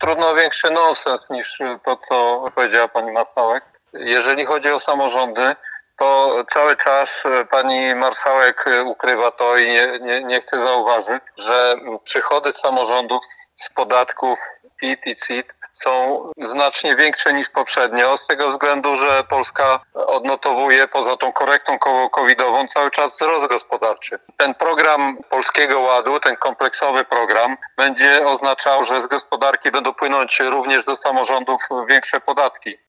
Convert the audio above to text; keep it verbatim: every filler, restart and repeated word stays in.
trudno o większy nonsens niż to, co powiedziała pani marszałek. Jeżeli chodzi o samorządy, to cały czas pani marszałek ukrywa to i nie, nie, nie chce zauważyć, że przychody samorządów z podatków P I T i C I T są znacznie większe niż poprzednio, z tego względu, że Polska odnotowuje poza tą korektą covidową cały czas wzrost gospodarczy. Ten program Polskiego Ładu, ten kompleksowy program, będzie oznaczał, że z gospodarki będą płynąć również do samorządów większe podatki.